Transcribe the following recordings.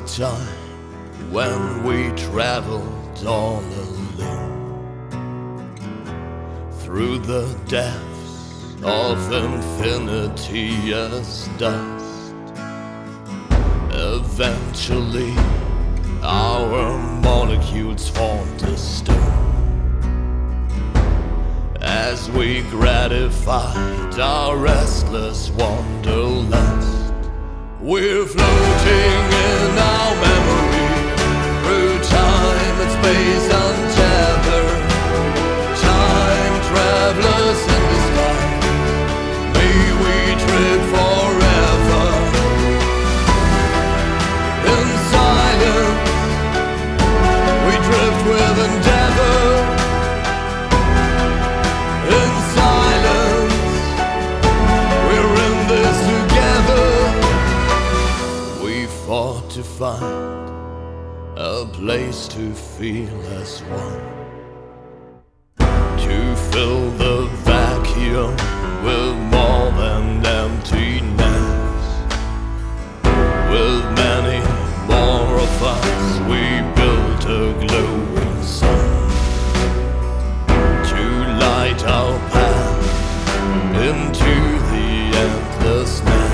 time when we traveled all alone through the depths of infinity as dust. Eventually our molecules formed a stone as we gratified our restless wanderlust. We're floating in our memory through time and space untethered. Time travelers in disguise, may we drift forever in silence. We drift with endeavor in silence. We're in this together. We fought to find a place to feel as one, to fill the vacuum with more than emptiness. With many more of us, we built a glowing sun to light our path into the endless night.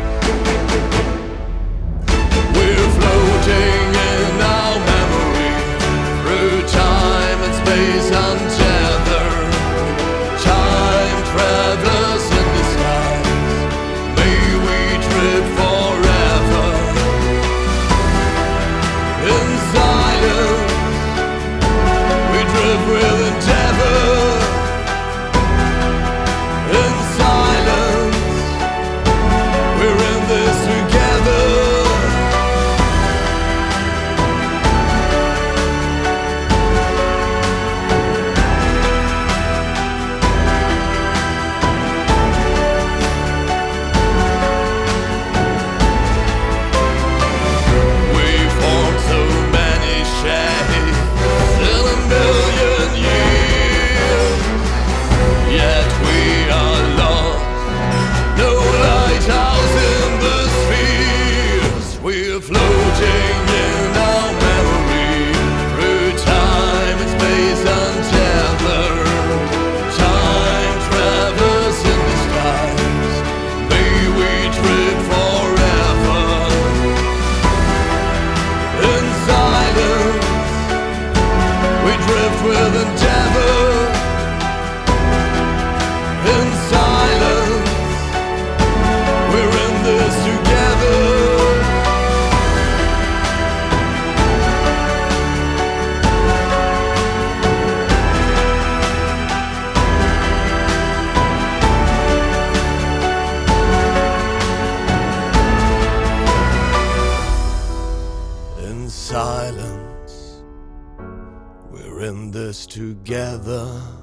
We're floating in our memory through time and space untethered. Time travelers in disguise, may we drift forever in silence. We drift with endeavor in silence. We're in this together. We're floating in our memory through time and space untethered. Time travelers in disguise, may we drift forever in silence. We drift with endeavor in silence. We're in this together. In silence, we're in this together.